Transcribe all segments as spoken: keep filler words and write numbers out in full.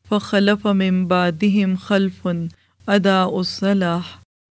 فخلف من بعدهم خلف اضاعوا الصلاح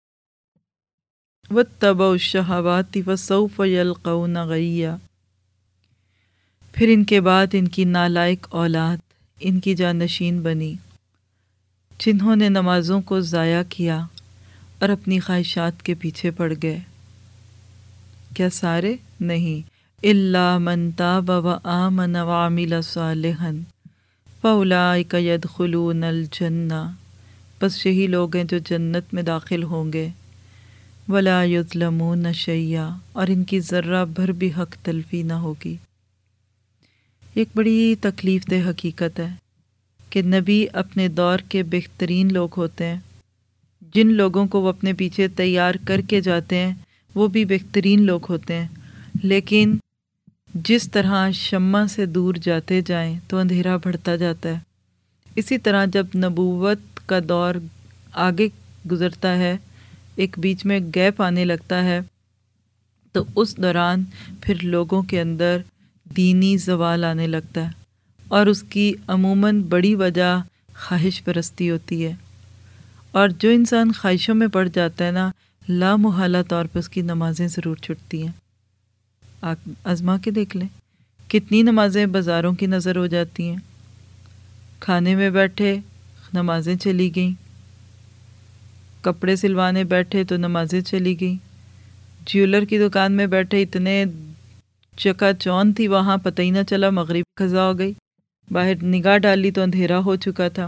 واتبعوا الشہوات فسوف یلقون غیا۔ پھر ان کے بعد ان کی نالائق اولاد ان کی جانشین بنی، جنہوں نے نمازوں کو ضائع کیا اور اپنی خواہشات کے پیچھے پڑ گئے۔ کیا سارے؟ نہیں، الا من تاب وآمن وعمل صالحا فاولئک یدخلون الجنہ، بس یہی لوگ ہیں جو جنت میں داخل ہوں گے۔ ولا یظلمون شیئا، اور ان کی ذرہ بھر بھی حق تلفی نہ ہوگی۔ ایک بڑی تکلیف دہ حقیقت ہے کہ نبی اپنے دور کے بہترین لوگ ہوتے ہیں، جن لوگوں کو وہ اپنے پیچھے تیار کر کے جاتے ہیں وہ بھی بہترین لوگ ہوتے ہیں، لیکن جس طرح شمع سے دور جاتے جائیں تو اندھیرا بڑھتا جاتا ہے، اسی طرح جب نبوت کا دور آگے گزرتا ہے، ایک بیچ میں گیپ آنے لگتا ہے، تو اس دوران پھر لوگوں کے اندر دینی زوال آنے لگتا ہے، اور اس کی عموماً بڑی وجہ خواہش پرستی ہوتی ہے۔ اور جو انسان خواہشوں میں پڑ جاتا ہے نا، لا محالہ طور پر اس کی نمازیں ضرور چھٹتی ہیں۔ آپ آزما کے دیکھ لیں، کتنی نمازیں بازاروں کی نظر ہو جاتی ہیں، کھانے میں بیٹھے نمازیں چلی گئیں، کپڑے سلوانے بیٹھے تو نمازیں چلی گئیں، جیولر کی دکان میں بیٹھے اتنے چکا چون تھی وہاں، پتہ ہی نہ چلا مغرب قضا ہو گئی، باہر نگاہ ڈالی تو اندھیرا ہو چکا تھا۔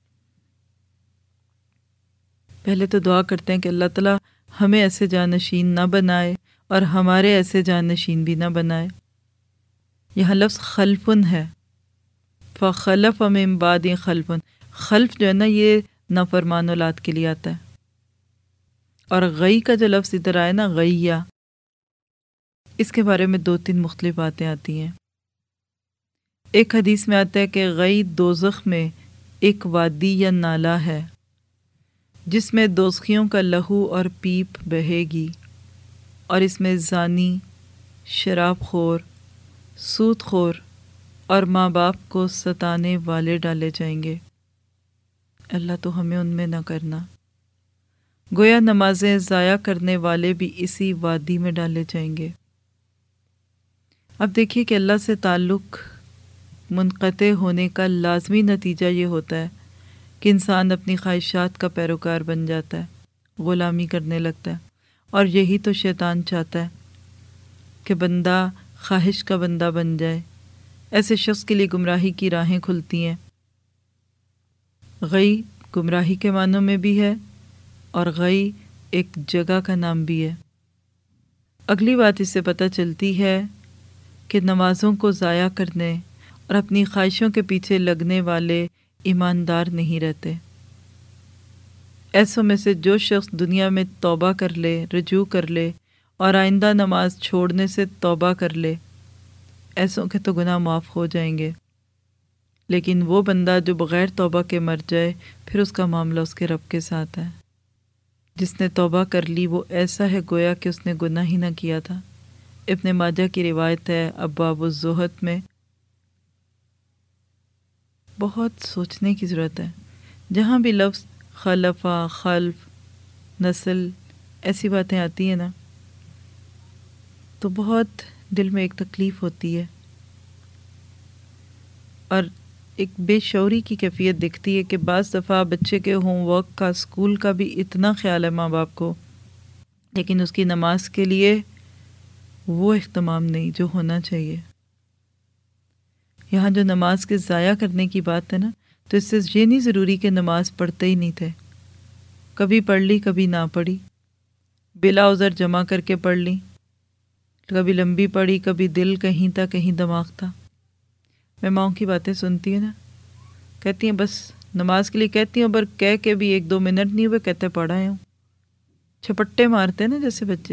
پہلے تو دعا کرتے ہیں کہ اللہ تعالیٰ ہمیں ایسے جانشین نہ بنائے اور ہمارے ایسے جانشین بھی نہ بنائے۔ یہاں لفظ خلفن ہے، فخلف من بعد خلفن، خلف جو ہے نا یہ نافرمان اولاد کے لیے آتا ہے، اور غی کا جو لفظ ادھر آئے نا غیہ، اس کے بارے میں دو تین مختلف باتیں آتی ہیں۔ ایک حدیث میں آتا ہے کہ غی دوزخ میں ایک وادی یا نالہ ہے جس میں دوزخیوں کا لہو اور پیپ بہے گی، اور اس میں زانی، شراب خور، سود خور اور ماں باپ کو ستانے والے ڈالے جائیں گے۔ اللہ تو ہمیں ان میں نہ کرنا۔ گویا نمازیں ضائع کرنے والے بھی اسی وادی میں ڈالے جائیں گے۔ اب دیکھیے کہ اللہ سے تعلق منقطع ہونے کا لازمی نتیجہ یہ ہوتا ہے کہ انسان اپنی خواہشات کا پیروکار بن جاتا ہے، غلامی کرنے لگتا ہے، اور یہی تو شیطان چاہتا ہے کہ بندہ خواہش کا بندہ بن جائے۔ ایسے شخص کے لیے گمراہی کی راہیں کھلتی ہیں۔ غی گمراہی کے معنوں میں بھی ہے، اور غی ایک جگہ کا نام بھی ہے۔ اگلی بات اس سے پتہ چلتی ہے کہ نمازوں کو ضائع کرنے اور اپنی خواہشوں کے پیچھے لگنے والے ایماندار نہیں رہتے۔ ایسوں میں سے جو شخص دنیا میں توبہ کر لے، رجوع کر لے اور آئندہ نماز چھوڑنے سے توبہ کر لے، ایسوں کے تو گناہ معاف ہو جائیں گے، لیکن وہ بندہ جو بغیر توبہ کے مر جائے، پھر اس کا معاملہ اس کے رب کے ساتھ ہے۔ جس نے توبہ کر لی وہ ایسا ہے گویا کہ اس نے گناہ ہی نہ کیا تھا۔ ابن ماجہ کی روایت ہے ابواب الزہد میں۔ بہت سوچنے کی ضرورت ہے، جہاں بھی لفظ خلفہ، خلف، نسل ایسی باتیں آتی ہیں نا تو بہت دل میں ایک تکلیف ہوتی ہے، اور ایک بے شعوری کی کیفیت دکھتی ہے کہ بعض دفعہ بچے کے ہوم ورک کا، اسکول کا بھی اتنا خیال ہے ماں باپ کو، لیکن اس کی نماز کے لیے وہ اہتمام نہیں جو ہونا چاہیے۔ یہاں جو نماز کے ضائع کرنے کی بات ہے نا، تو اس سے یہ نہیں ضروری کہ نماز پڑھتے ہی نہیں تھے، کبھی پڑھ لی کبھی نہ پڑھی، بلا عذر جمع کر کے پڑھ لی، کبھی لمبی پڑھی، کبھی دل کہیں تھا کہیں دماغ تھا۔ میں ماؤں کی باتیں سنتی ہوں نا، کہتی ہیں بس نماز کے لیے کہتی ہوں، پر کہہ کے بھی ایک دو منٹ نہیں ہوئے کہتے پڑھ آئے ہوں، چھپٹے مارتے نا جیسے بچے،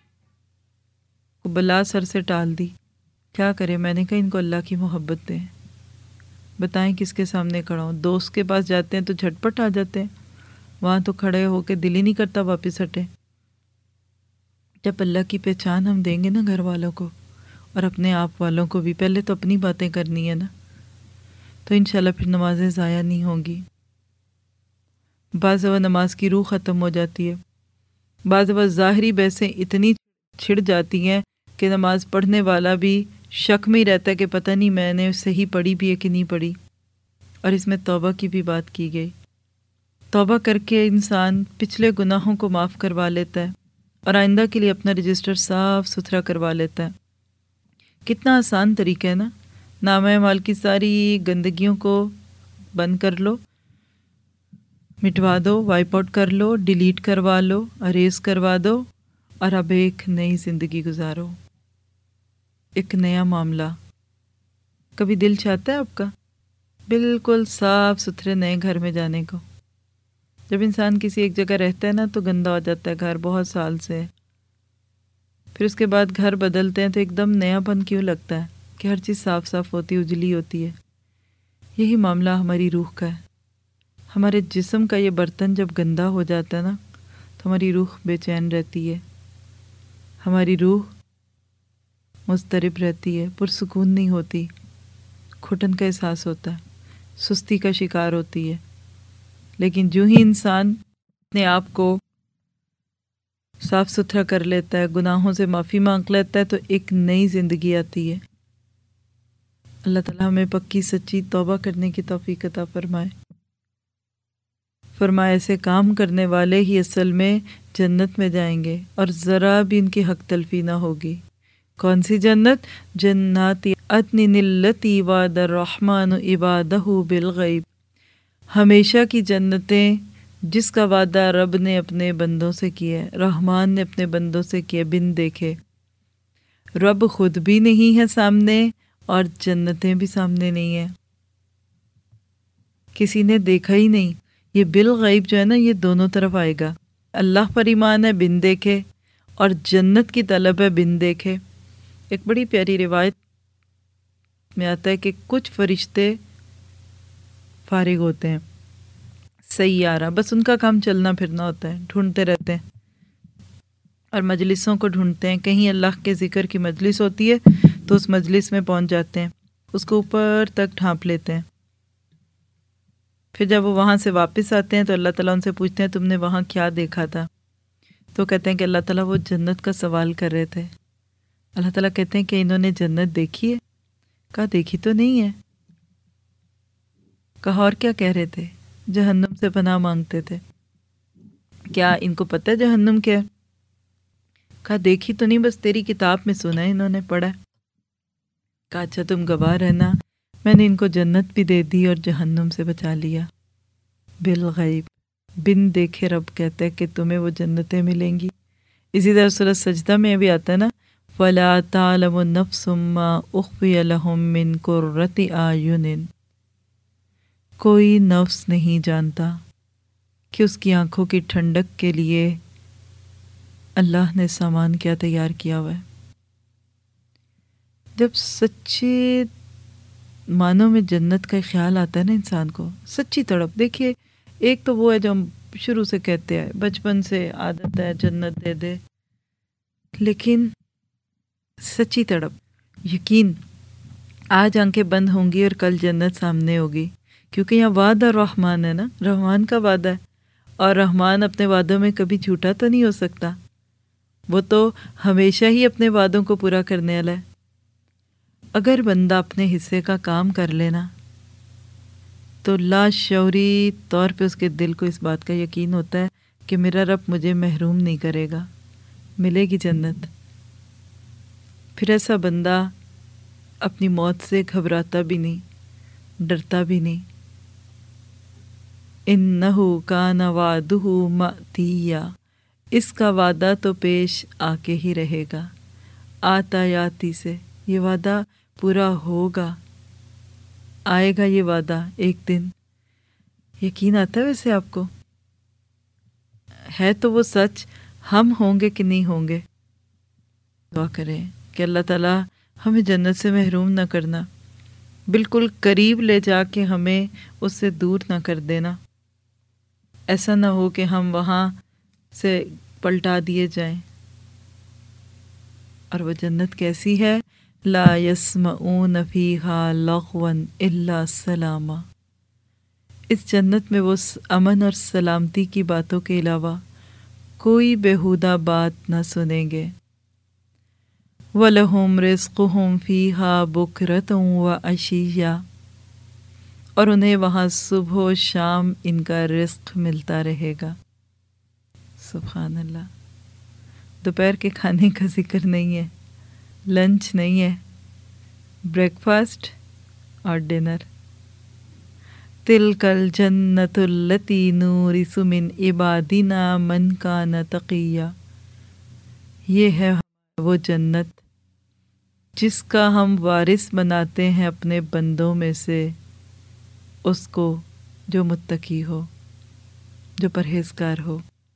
بلا سر سے ٹال دی۔ کیا کرے؟ میں نے کہا ان کو اللہ کی محبت دیں، بتائیں کس کے سامنے کھڑا ہوں؟ دوست کے پاس جاتے ہیں تو جھٹپٹ آ جاتے ہیں، وہاں تو کھڑے ہو کے دل ہی نہیں کرتا واپس ہٹے۔ جب اللہ کی پہچان ہم دیں گے نا گھر والوں کو اور اپنے آپ والوں کو بھی، پہلے تو اپنی باتیں کرنی ہے نا، تو انشاءاللہ پھر نمازیں ضائع نہیں ہوں گی۔ بعض اوقات نماز کی روح ختم ہو جاتی ہے، بعض اوقات ظاہری بحثیں اتنی چھڑ جاتی ہیں کہ نماز پڑھنے والا بھی شک میں ہی رہتا ہے کہ پتہ نہیں میں نے صحیح پڑھی بھی ہے کہ نہیں پڑھی۔ اور اس میں توبہ کی بھی بات کی گئی، توبہ کر کے انسان پچھلے گناہوں کو معاف کروا لیتا ہے اور آئندہ کے لیے اپنا رجسٹر صاف ستھرا کروا لیتا ہے۔ کتنا آسان طریقہ ہے نا، نامہ اعمال کی ساری گندگیوں کو بند کر لو، مٹوا دو، وائپ آؤٹ کر لو، ڈیلیٹ کروا لو، اریز کروا دو، اور اب ایک نئی زندگی گزارو، ایک نیا معاملہ۔ کبھی دل چاہتا ہے آپ کا بالکل صاف ستھرے نئے گھر میں جانے کو؟ جب انسان کسی ایک جگہ رہتا ہے نا تو گندا ہو جاتا ہے گھر بہت سال سے، پھر اس کے بعد گھر بدلتے ہیں تو ایک دم نیا پن کیوں لگتا ہے کہ ہر چیز صاف صاف ہوتی، اجلی ہوتی ہے۔ یہی معاملہ ہماری روح کا ہے۔ ہمارے جسم کا یہ برتن جب گندا ہو جاتا ہے نا تو ہماری روح بے چین رہتی ہے، ہماری روح مضطرب رہتی ہے، پرسکون نہیں ہوتی، گھٹن کا احساس ہوتا ہے، سستی کا شکار ہوتی ہے۔ لیکن جو ہی انسان اپنے آپ کو صاف ستھرا کر لیتا ہے، گناہوں سے معافی مانگ لیتا ہے، تو ایک نئی زندگی آتی ہے۔ اللہ تعالیٰ ہمیں پکی سچی توبہ کرنے کی توفیق عطا فرمائے۔ فرمائے ایسے کام کرنے والے ہی اصل میں جنت میں جائیں گے اور ذرا بھی ان کی حق تلفی نہ ہوگی۔ کون سی جنت؟ جنات عدن التی وعد الرحمن عبادہ بالغیب، ہمیشہ کی جنتیں جس کا وعدہ رب نے اپنے بندوں سے کیا ہے، رحمان نے اپنے بندوں سے کیا بن دیکھے۔ رب خود بھی نہیں ہے سامنے اور جنتیں بھی سامنے نہیں ہیں، کسی نے دیکھا ہی نہیں۔ یہ بالغیب جو ہے نا یہ دونوں طرف آئے گا، اللہ پر ایمان ہے بن دیکھے، اور جنت کی طلب ہے بن دیکھے۔ ایک بڑی پیاری روایت میں آتا ہے کہ کچھ فرشتے فارغ ہوتے ہیں سیارہ، بس ان کا کام چلنا پھرنا ہوتا ہے، ڈھونڈتے رہتے ہیں اور مجلسوں کو ڈھونڈتے ہیں۔ کہیں اللہ کے ذکر کی مجلس ہوتی ہے تو اس مجلس میں پہنچ جاتے ہیں، اس کو اوپر تک ڈھانپ لیتے ہیں۔ پھر جب وہ وہاں سے واپس آتے ہیں تو اللہ تعالیٰ ان سے پوچھتے ہیں تم نے وہاں کیا دیکھا تھا؟ تو کہتے ہیں کہ اللہ تعالیٰ وہ جنت کا سوال کر رہے تھے۔ اللہ تعالیٰ کہتے ہیں کہ انہوں نے جنت دیکھی ہے؟ کہا دیکھی تو نہیں ہے۔ کہا اور کیا کہہ رہے تھے؟ جہنم سے پناہ مانگتے تھے۔ کیا ان کو پتہ ہے جہنم کیا ہے؟ کہا دیکھی تو نہیں، بس تیری کتاب میں سنا ہے، انہوں نے پڑھا ہے۔ کہا اچھا تم گواہ رہنا، میں نے ان کو جنت بھی دے دی اور جہنم سے بچا لیا۔ بالغیب، بن دیکھے رب کہتا ہے کہ تمہیں وہ جنتیں ملیں گی۔ اسی طرح سورۃ سجدہ میں بھی آتا ہے نا، وَلَا تَعْلَمُ نَفْسٌ مَّا أُخْفِيَ لَهُم مِّن قُرَّةِ أَعْيُنٍ، کوئی نفس نہیں جانتا کہ اس کی آنکھوں کی ٹھنڈک کے لیے اللہ نے سامان کیا تیار کیا ہوا ہے۔ جب سچے معنوں میں جنت کا خیال آتا ہے نا انسان کو، سچی تڑپ، دیکھیے ایک تو وہ ہے جو ہم شروع سے کہتے ہیں، بچپن سے عادت ہے جنت دے دے، لیکن سچی تڑپ، یقین آج آنکھیں بند ہوں گی اور کل جنت سامنے ہوگی، کیونکہ یہاں وعدہ رحمان ہے نا، رحمان کا وعدہ ہے، اور رحمان اپنے وعدوں میں کبھی جھوٹا تو نہیں ہو سکتا، وہ تو ہمیشہ ہی اپنے وعدوں کو پورا کرنے والا ہے۔ اگر بندہ اپنے حصے کا کام کر لینا تو لاشعوری طور پہ اس کے دل کو اس بات کا یقین ہوتا ہے کہ میرا رب مجھے محروم نہیں کرے گا، ملے گی جنت۔ پھر ایسا بندہ اپنی موت سے گھبراتا بھی نہیں، ڈرتا بھی نہیں۔ اِنَّهُ كَانَ وَعْدُهُ مَأْتِيًّا، اس کا وعدہ تو پیش آ کے ہی رہے گا، آتا یاتی سے، یہ وعدہ پورا ہوگا، آئے گا یہ وعدہ ایک دن۔ یقین آتا ہے ویسے آپ کو؟ ہے تو وہ سچ، ہم ہوں گے کہ نہیں ہوں گے؟ دعا کریں کہ اللہ تعالیٰ ہمیں جنت سے محروم نہ کرنا، بالکل قریب لے جا کے ہمیں اس سے دور نہ کر دینا، ایسا نہ ہو کہ ہم وہاں سے پلٹا دیے جائیں۔ اور وہ جنت کیسی ہے؟ لا یسمعون فیہا لغوا الا سلاما، اس جنت میں وہ امن اور سلامتی کی باتوں کے علاوہ کوئی بیہودہ بات نہ سنیں گے۔ وَلَهُمْ رِزْقُهُمْ فِيهَا بُكْرَةً وَعَشِيًّا، اور انہیں وہاں صبح و شام ان کا رزق ملتا رہے گا۔ سبحان اللہ، دوپہر کے کھانے کا ذکر نہیں ہے، لنچ نہیں ہے، بریک فاسٹ اور ڈنر۔ تِلْكَ الْجَنَّةُ الَّتِي نُورِثُ مِنْ عِبَادِنَا مَنْ كَانَ تَقِيًّا، یہ ہے وہ جنت جس کا ہم وارث بناتے ہیں اپنے بندوں میں سے اس کو جو متقی ہو، جو پرہیزگار ہو۔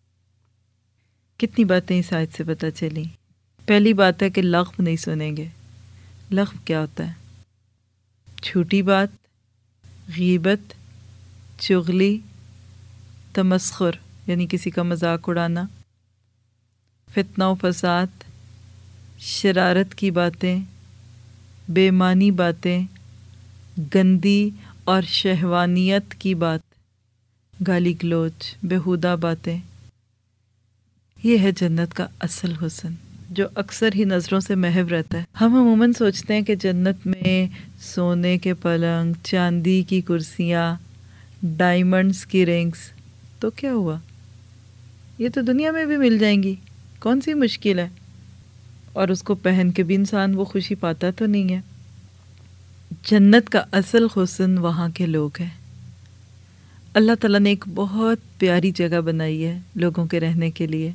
کتنی باتیں اس آیت سے پتہ چلیں۔ پہلی بات ہے کہ لغو نہیں سنیں گے۔ لغو کیا ہوتا ہے؟ چھوٹی بات، غیبت، چغلی، تمسخر یعنی کسی کا مذاق اڑانا، فتنہ و فساد، شرارت کی باتیں، بے معنی باتیں، گندی اور شہوانیت کی بات، گالی گلوچ، بیہودہ باتیں۔ یہ ہے جنت کا اصل حسن جو اکثر ہی نظروں سے محو رہتا ہے۔ ہم عموماً سوچتے ہیں کہ جنت میں سونے کے پلنگ، چاندی کی کرسیاں، ڈائمنڈز کی رنگز، تو کیا ہوا؟ یہ تو دنیا میں بھی مل جائیں گی، کون سی مشکل ہے؟ اور اس کو پہن کے بھی انسان وہ خوشی پاتا تو نہیں ہے۔ جنت کا اصل حسن وہاں کے لوگ ہیں۔ اللہ تعالیٰ نے ایک بہت پیاری جگہ بنائی ہے لوگوں کے رہنے کے لیے،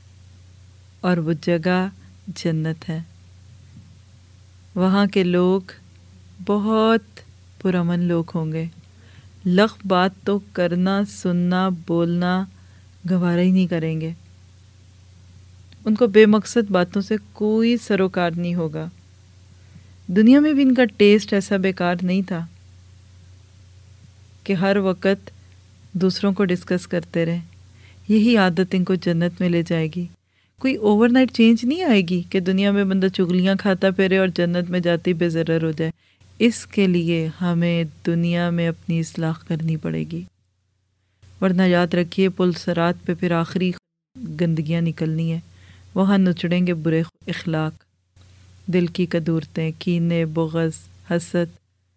اور وہ جگہ جنت ہے۔ وہاں کے لوگ بہت پرامن لوگ ہوں گے، لغو بات تو کرنا، سننا، بولنا گوارا ہی نہیں کریں گے۔ ان کو بے مقصد باتوں سے کوئی سروکار نہیں ہوگا۔ دنیا میں بھی ان کا ٹیسٹ ایسا بیکار نہیں تھا کہ ہر وقت دوسروں کو ڈسکس کرتے رہیں۔ یہی عادت ان کو جنت میں لے جائے گی۔ کوئی اوور نائٹ چینج نہیں آئے گی کہ دنیا میں بندہ چغلیاں کھاتا پھرے اور جنت میں جاتی بے ضرر ہو جائے۔ اس کے لیے ہمیں دنیا میں اپنی اصلاح کرنی پڑے گی، ورنہ یاد رکھیے پل صراط پہ پھر آخری گندگیاں نکلنی ہیں۔ وہاں نچڑیں گے برے اخلاق، دل کی کدورتیں، کینے، بغض، حسد،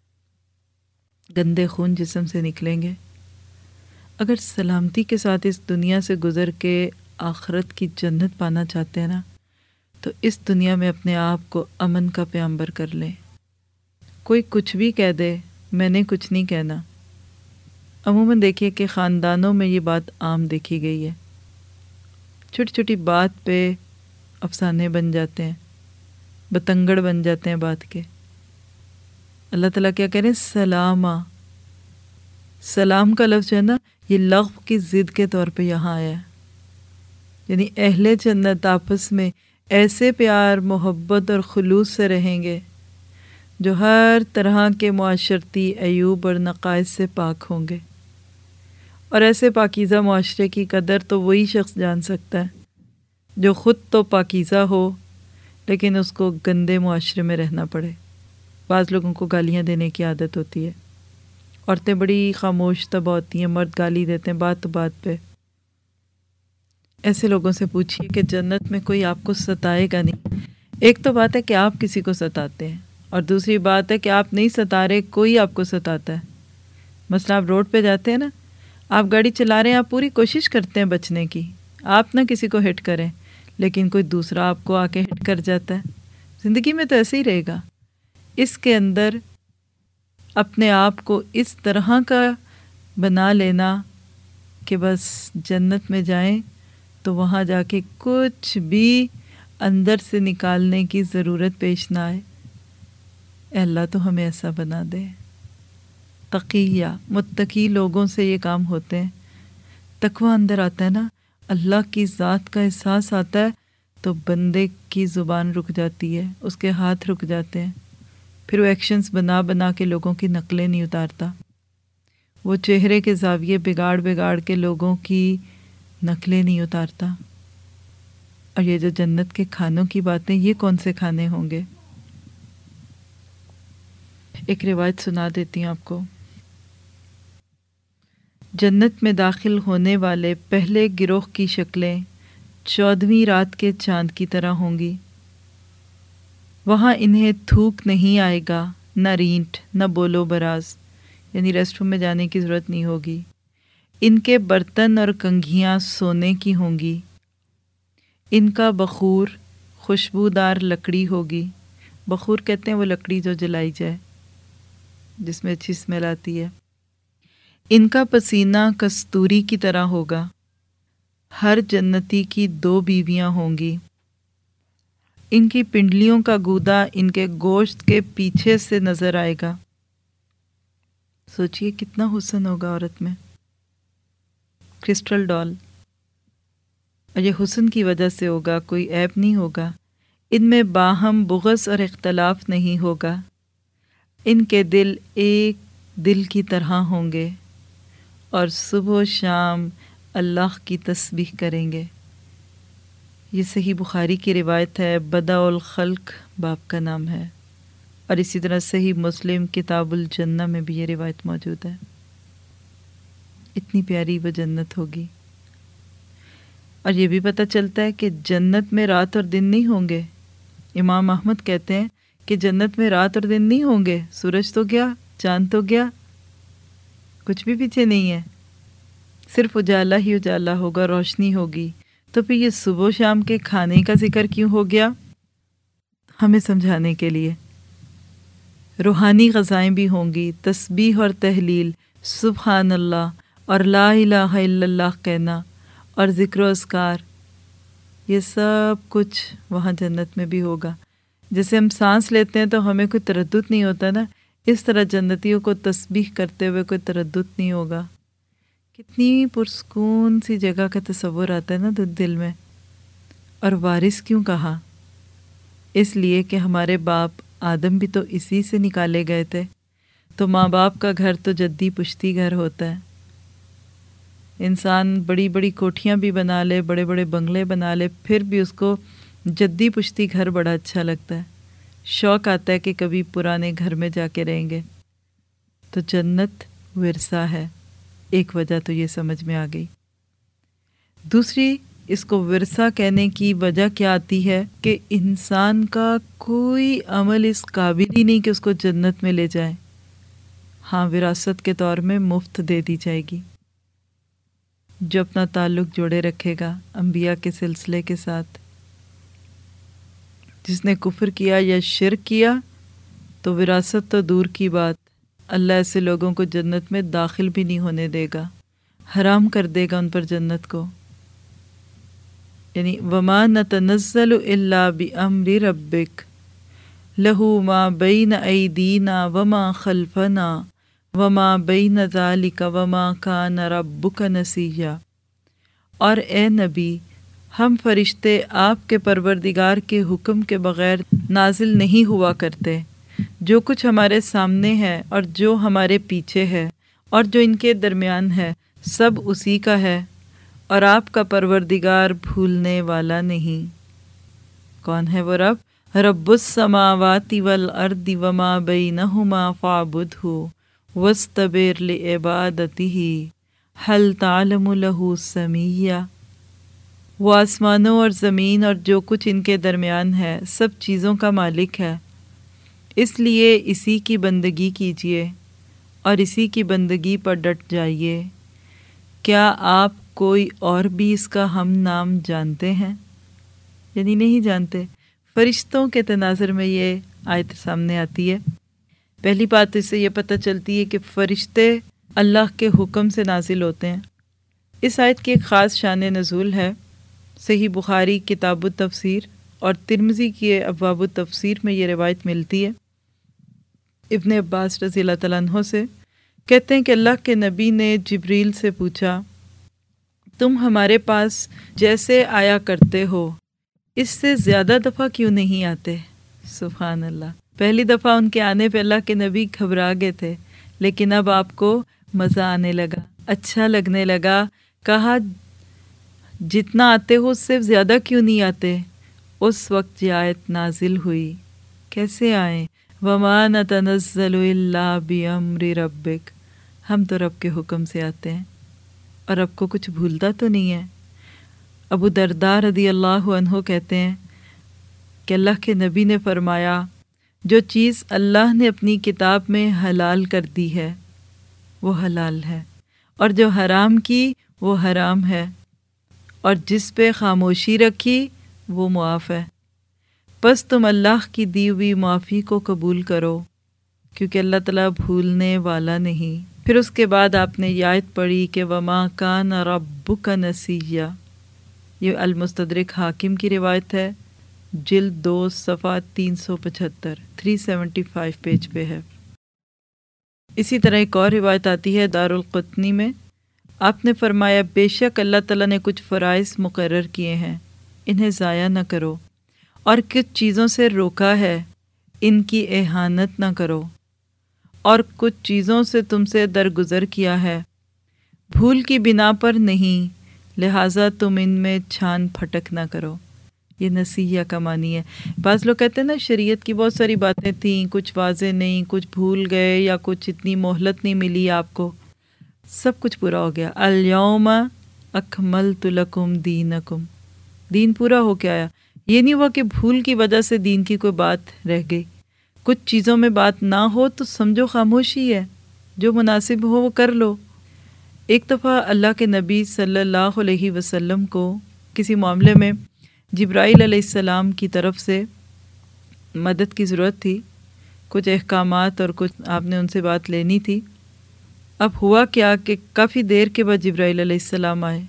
گندے خون جسم سے نکلیں گے۔ اگر سلامتی کے ساتھ اس دنیا سے گزر کے آخرت کی جنت پانا چاہتے ہیں نا، تو اس دنیا میں اپنے آپ کو امن کا پیامبر کر لیں۔ کوئی کچھ بھی کہہ دے، میں نے کچھ نہیں کہنا۔ عموماً دیکھیے کہ خاندانوں میں یہ بات عام دیکھی گئی ہے، چھوٹی چھوٹی بات پہ افسانے بن جاتے ہیں، بتنگڑ بن جاتے ہیں بات کے۔ اللہ تعالیٰ کیا کہہ رہے ہیں؟ سلامہ۔ سلام کا لفظ جو ہے نا، یہ لغو کی ضد کے طور پہ یہاں آیا ہے، یعنی اہل جنت آپس میں ایسے پیار، محبت اور خلوص سے رہیں گے جو ہر طرح کے معاشرتی عیوب اور نقائص سے پاک ہوں گے۔ اور ایسے پاکیزہ معاشرے کی قدر تو وہی شخص جان سکتا ہے جو خود تو پاکیزہ ہو لیکن اس کو گندے معاشرے میں رہنا پڑے۔ بعض لوگوں کو گالیاں دینے کی عادت ہوتی ہے، عورتیں بڑی خاموش طبع ہوتی ہیں، مرد گالی دیتے ہیں بات بات پہ۔ ایسے لوگوں سے پوچھیے کہ جنت میں کوئی آپ کو ستائے گا نہیں۔ ایک تو بات ہے کہ آپ کسی کو ستاتے ہیں، اور دوسری بات ہے کہ آپ نہیں ستا رہے، کوئی آپ کو ستاتا ہے۔ مثلا آپ روڈ پہ جاتے ہیں نا، آپ گاڑی چلا رہے ہیں، آپ پوری کوشش کرتے ہیں بچنے کی، آپ نہ کسی کو ہٹ کریں، لیکن کوئی دوسرا آپ کو آ کے ہٹ کر جاتا ہے۔ زندگی میں تو ایسے ہی رہے گا۔ اس کے اندر اپنے آپ کو اس طرح کا بنا لینا کہ بس جنت میں جائیں تو وہاں جا کے کچھ بھی اندر سے نکالنے کی ضرورت پیش نہ آئے۔ اے اللہ تو ہمیں ایسا بنا دے۔ تقیہ، متقی لوگوں سے یہ کام ہوتے ہیں۔ تقوی اندر آتا ہے نا، اللہ کی ذات کا احساس آتا ہے تو بندے کی زبان رک جاتی ہے، اس کے ہاتھ رک جاتے ہیں، پھر وہ ایکشنز بنا بنا کے لوگوں کی نقلیں نہیں اتارتا، وہ چہرے کے زاویے بگاڑ بگاڑ کے لوگوں کی نقلیں نہیں اتارتا۔ اور یہ جو جنت کے کھانوں کی باتیں، یہ کون سے کھانے ہوں گے؟ ایک روایت سنا دیتی ہوں آپ کو۔ جنت میں داخل ہونے والے پہلے گروہ کی شکلیں چودھویں رات کے چاند کی طرح ہوں گی۔ وہاں انہیں تھوک نہیں آئے گا، نہ رینٹ، نہ بولو براز، یعنی ریسٹ روم میں جانے کی ضرورت نہیں ہوگی۔ ان کے برتن اور کنگھیاں سونے کی ہوں گی۔ ان کا بخور خوشبودار لکڑی ہوگی۔ بخور کہتے ہیں وہ لکڑی جو جلائی جائے، جس میں اچھی اسمیل آتی ہے۔ ان کا پسینہ کستوری کی طرح ہوگا۔ ہر جنتی کی دو بیویاں ہوں گی۔ ان کی پنڈلیوں کا گودا ان کے گوشت کے پیچھے سے نظر آئے گا۔ سوچئے کتنا حسن ہوگا عورت میں، کرسٹل ڈال، اور یہ حسن کی وجہ سے ہوگا، کوئی عیب نہیں ہوگا۔ ان میں باہم بغض اور اختلاف نہیں ہوگا۔ ان کے دل ایک دل کی طرح ہوں گے اور صبح و شام اللہ کی تسبیح کریں گے۔ یہ صحیح بخاری کی روایت ہے، بدع الخلق باب کا نام ہے، اور اسی طرح صحیح مسلم کتاب الجنہ میں بھی یہ روایت موجود ہے۔ اتنی پیاری وہ جنت ہوگی۔ اور یہ بھی پتہ چلتا ہے کہ جنت میں رات اور دن نہیں ہوں گے۔ امام احمد کہتے ہیں کہ جنت میں رات اور دن نہیں ہوں گے، سورج تو گیا، چاند تو گیا، کچھ بھی پیچھے نہیں ہے، صرف اجالا ہی اجالا ہوگا، روشنی ہوگی۔ تو پھر یہ صبح و شام کے کھانے کا ذکر کیوں ہو گیا؟ ہمیں سمجھانے کے لیے۔ روحانی غذائیں بھی ہوں گی، تسبیح اور تحلیل، سبحان اللہ اور لا الہ الا اللہ کہنا اور ذکر و اذکار، یہ سب کچھ وہاں جنت میں بھی ہوگا۔ جیسے ہم سانس لیتے ہیں تو ہمیں کوئی تردد نہیں ہوتا نا، اس طرح جنتیوں کو تسبیح کرتے ہوئے کوئی تردد نہیں ہوگا۔ کتنی پرسکون سی جگہ کا تصور آتا ہے نا دل میں۔ اور وارث کیوں کہا؟ اس لیے کہ ہمارے باپ آدم بھی تو اسی سے نکالے گئے تھے، تو ماں باپ کا گھر تو جدی پشتی گھر ہوتا ہے۔ انسان بڑی بڑی کوٹھیاں بھی بنا لے، بڑے بڑے بنگلے بنا لے، پھر بھی اس کو جدی پشتی گھر بڑا اچھا لگتا ہے، شوق آتا ہے کہ کبھی پرانے گھر میں جا کے رہیں گے۔ تو جنت ورثہ ہے، ایک وجہ تو یہ سمجھ میں آ گئی۔ دوسری، اس کو ورثہ کہنے کی وجہ کیا آتی ہے کہ انسان کا کوئی عمل اس قابل ہی نہیں کہ اس کو جنت میں لے جائے۔ ہاں، وراثت کے طور میں مفت دے دی جائے گی۔ جو اپنا تعلق جوڑے رکھے گا انبیاء کے سلسلے کے ساتھ، جس نے کفر کیا یا شرک کیا تو وراثت تو دور کی بات، اللہ ایسے لوگوں کو جنت میں داخل بھی نہیں ہونے دے گا، حرام کر دے گا ان پر جنت کو۔ یعنی وما نتنزل الا بامر ربک لہ ما بین ایدینا وما خلفنا وما بین ذلک وما کان ربک نسیا۔ اور اے نبی، ہم فرشتے آپ کے پروردگار کے حکم کے بغیر نازل نہیں ہوا کرتے۔ جو کچھ ہمارے سامنے ہے اور جو ہمارے پیچھے ہے اور جو ان کے درمیان ہے، سب اسی کا ہے، اور آپ کا پروردگار بھولنے والا نہیں۔ کون ہے وہ رب؟ رب السماوات والارض وما بینہما فاعبدہ واستبر لعبادتہ هل تعلم لہ سمیہ۔ وہ آسمانوں اور زمین اور جو کچھ ان کے درمیان ہے سب چیزوں کا مالک ہے، اس لیے اسی کی بندگی کیجیے اور اسی کی بندگی پر ڈٹ جائیے۔ کیا آپ کوئی اور بھی اس کا ہم نام جانتے ہیں؟ یعنی نہیں جانتے۔ فرشتوں کے تناظر میں یہ آیت سامنے آتی ہے۔ پہلی بات اس سے یہ پتہ چلتی ہے کہ فرشتے اللہ کے حکم سے نازل ہوتے ہیں۔ اس آیت کی ایک خاص شان نزول ہے۔ صحیح بخاری کتاب التفسیر اور ترمذی کی ابواب التفسیر میں یہ روایت ملتی ہے۔ ابن عباس رضی اللہ تعالیٰ عنہ سے کہتے ہیں کہ اللہ کے نبی نے جبریل سے پوچھا، تم ہمارے پاس جیسے آیا کرتے ہو اس سے زیادہ دفعہ کیوں نہیں آتے؟ سبحان اللہ۔ پہلی دفعہ ان کے آنے پہ اللہ کے نبی گھبرا گئے تھے، لیکن اب آپ کو مزہ آنے لگا، اچھا لگنے لگا۔ کہا جتنا آتے ہو اس سے زیادہ کیوں نہیں آتے؟ اس وقت یہ آیت نازل ہوئی، کیسے آئیں؟ وَمَا نَتَنَزَّلُ إِلَّا بِأَمْرِ رَبِّكَ، ہم تو رب کے حکم سے آتے ہیں اور رب کو کچھ بھولتا تو نہیں ہے۔ ابو درداء رضی اللہ عنہ کہتے ہیں کہ اللہ کے نبی نے فرمایا جو چیز اللہ نے اپنی کتاب میں حلال کر دی ہے وہ حلال ہے، اور جو حرام کی وہ حرام ہے، اور جس پہ خاموشی رکھی وہ معاف ہے۔ بس تم اللہ کی دی ہوئی معافی کو قبول کرو، کیونکہ اللہ تعالیٰ بھولنے والا نہیں۔ پھر اس کے بعد آپ نے یہ آیت پڑھی کہ وَمَا كَانَ رَبُّكَ نَسِيًّا، یہ المستدرک حاکم کی روایت ہے، جلد دو صفحہ تین سو پچہتر تھری سیونٹی فائیو پیج پہ ہے۔ اسی طرح ایک اور روایت آتی ہے دارالقطنی میں، آپ نے فرمایا بے شک اللہ تعالیٰ نے کچھ فرائض مقرر کیے ہیں، انہیں ضائع نہ کرو، اور کچھ چیزوں سے روکا ہے، ان کی اہانت نہ کرو، اور کچھ چیزوں سے تم سے درگزر کیا ہے، بھول کی بنا پر نہیں، لہٰذا تم ان میں چھان پھٹک نہ کرو۔ یہ نصیحہ کا معنی ہے۔ بعض لوگ کہتے ہیں نا شریعت کی بہت ساری باتیں تھیں، کچھ واضح نہیں، کچھ بھول گئے، یا کچھ اتنی مہلت نہیں ملی آپ کو، سب کچھ پورا ہو گیا۔ الیوم اکملت لکم دینکم، دین پورا ہو کے آیا۔ یہ نہیں ہوا کہ بھول کی وجہ سے دین کی کوئی بات رہ گئی۔ کچھ چیزوں میں بات نہ ہو تو سمجھو خاموشی ہے، جو مناسب ہو وہ کر لو۔ ایک دفعہ اللہ کے نبی صلی اللہ علیہ وسلم کو کسی معاملے میں جبرائیل علیہ السلام کی طرف سے مدد کی ضرورت تھی، کچھ احکامات اور کچھ آپ نے ان سے بات لینی تھی۔ اب ہوا کیا کہ کافی دیر کے بعد جبرائیل علیہ السلام آئے،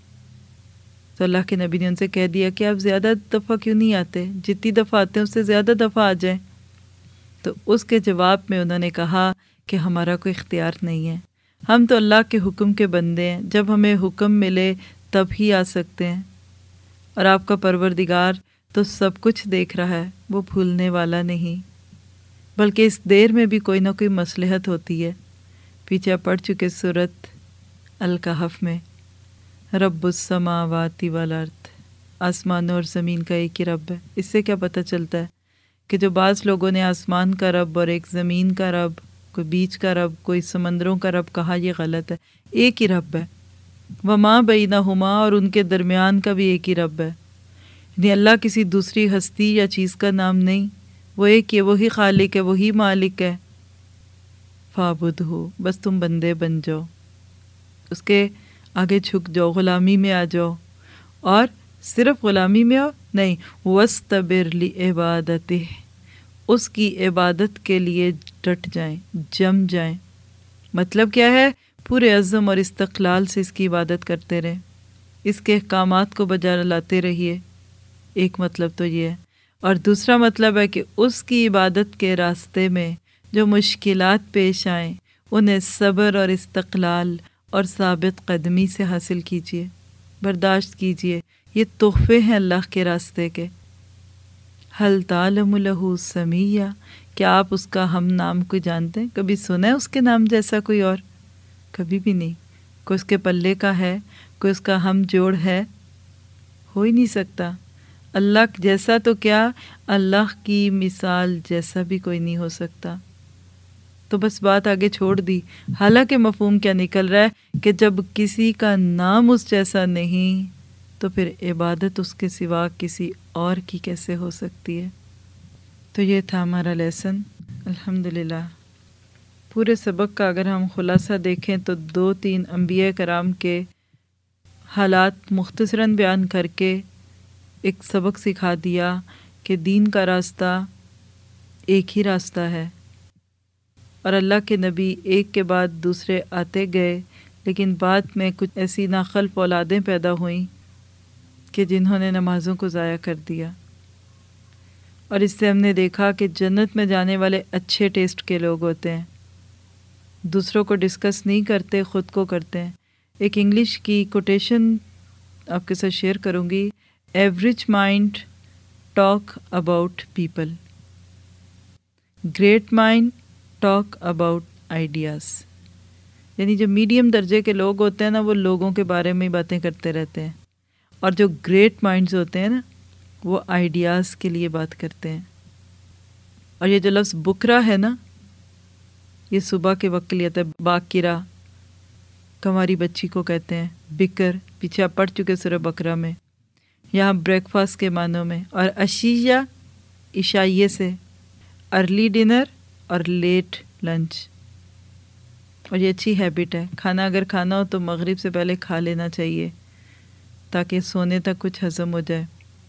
تو اللہ کے نبی نے ان سے کہہ دیا کہ آپ زیادہ دفعہ کیوں نہیں آتے، جتنی دفعہ آتے ہیں اس سے زیادہ دفعہ آ جائیں۔ تو اس کے جواب میں انہوں نے کہا کہ ہمارا کوئی اختیار نہیں ہے، ہم تو اللہ کے حکم کے بندے ہیں، جب ہمیں حکم ملے تب ہی آ سکتے ہیں، اور آپ کا پروردگار تو سب کچھ دیکھ رہا ہے، وہ بھولنے والا نہیں، بلکہ اس دیر میں بھی کوئی نہ کوئی مصلحت ہوتی ہے۔ پیچھے پڑھ چکے سورت الکہف میں، رب السماوات والارض، آسمانوں اور زمین کا ایک ہی رب ہے۔ اس سے کیا پتہ چلتا ہے کہ جو بعض لوگوں نے آسمان کا رب اور ایک زمین کا رب، کوئی بیچ کا رب، کوئی سمندروں کا رب کہا، یہ غلط ہے۔ ایک ہی رب ہے، وما بینہما، اور ان کے درمیان کا بھی ایک ہی رب ہے۔ یعنی اللہ کسی دوسری ہستی یا چیز کا نام نہیں، وہ ایک ہے، وہی خالق ہے، وہی مالک ہے۔ فاعبدہ، بس تم بندے بن جاؤ، اس کے آگے جھک جاؤ، غلامی میں آ جاؤ، اور صرف غلامی میں آؤ نہیں، وَاسْتَبِرْ لِعِبَادَتِهِ، اس کی عبادت کے لیے ڈٹ جائیں، جم جائیں۔ مطلب کیا ہے؟ پورے عزم اور استقلال سے اس کی عبادت کرتے رہیں، اس کے احکامات کو بجا لاتے رہیے، ایک مطلب تو یہ ہے۔ اور دوسرا مطلب ہے کہ اس کی عبادت کے راستے میں جو مشکلات پیش آئیں انہیں صبر اور استقلال اور ثابت قدمی سے حاصل کیجیے، برداشت کیجیے، یہ تحفے ہیں اللہ کے راستے کے۔ حل تعلم لہ سمیہ، کیا آپ اس کا ہم نام کو جانتے ہیں؟ کبھی سنا ہے اس کے نام جیسا کوئی اور؟ کبھی بھی نہیں۔ کوئی اس کے پلے کا ہے، کوئی اس کا ہم جوڑ ہے؟ ہو ہی نہیں سکتا۔ اللہ جیسا تو کیا، اللہ کی مثال جیسا بھی کوئی نہیں ہو سکتا۔ تو بس بات آگے چھوڑ دی، حالانکہ مفہوم کیا نکل رہا ہے کہ جب کسی کا نام اس جیسا نہیں تو پھر عبادت اس کے سوا کسی اور کی کیسے ہو سکتی ہے۔ تو یہ تھا ہمارا لیسن الحمدللہ۔ پورے سبق کا اگر ہم خلاصہ دیکھیں تو دو تین انبیاء کرام کے حالات مختصراً بیان کر کے ایک سبق سکھا دیا کہ دین کا راستہ ایک ہی راستہ ہے، اور اللہ کے نبی ایک کے بعد دوسرے آتے گئے، لیکن بعد میں کچھ ایسی ناخلف اولادیں پیدا ہوئیں کہ جنہوں نے نمازوں کو ضائع کر دیا۔ اور اس سے ہم نے دیکھا کہ جنت میں جانے والے اچھے ٹیسٹ کے لوگ ہوتے ہیں، دوسروں کو ڈسکس نہیں کرتے، خود کو کرتے ہیں۔ ایک انگلش کی کوٹیشن آپ کے ساتھ شیئر کروں گی، average mind talk about people, great mind talk about ideas. یعنی جو میڈیم درجے کے لوگ ہوتے ہیں نا، وہ لوگوں کے بارے میں ہی باتیں کرتے رہتے ہیں، اور جو گریٹ مائنڈز ہوتے ہیں نا، وہ آئیڈیاز کے لیے بات کرتے ہیں۔ اور یہ جو لفظ بکرا ہے نا، یہ صبح کے وقت کے لیے آتا ہے. باکرہ کماری بچی کو کہتے ہیں. بکر پیچھے آپ پڑھ چکے سورہ بقرہ میں، یہاں بریک فاسٹ کے معنوں میں. اور عشیہ عشائیے سے، ارلی ڈنر اور لیٹ لنچ. اور یہ اچھی ہیبٹ ہے، کھانا اگر کھانا ہو تو مغرب سے پہلے کھا لینا چاہیے تاکہ سونے تک کچھ ہضم ہو جائے.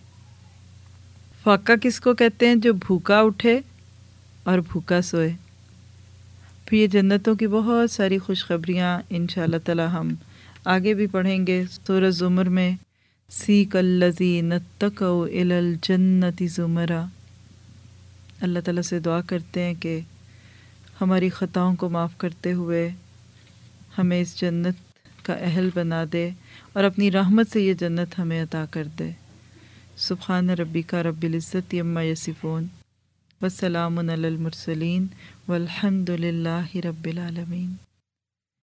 فاقہ کس کو کہتے ہیں؟ جو بھوکا اٹھے اور بھوکا سوئے. پھر یہ جنتوں کی بہت ساری خوشخبریاں انشاءاللہ تعالی ہم آگے بھی پڑھیں گے. سورہ زمر میں سیق الذین اتقوا الی الجنۃ زمرا. اللہ تعالیٰ سے دعا کرتے ہیں کہ ہماری خطاؤں کو معاف کرتے ہوئے ہمیں اس جنت کا اہل بنا دے اور اپنی رحمت سے یہ جنت ہمیں عطا کر دے. سبحان ربک رب العزت عما یصفون وسلام علی المرسلین والحمد للہ رب العالمین.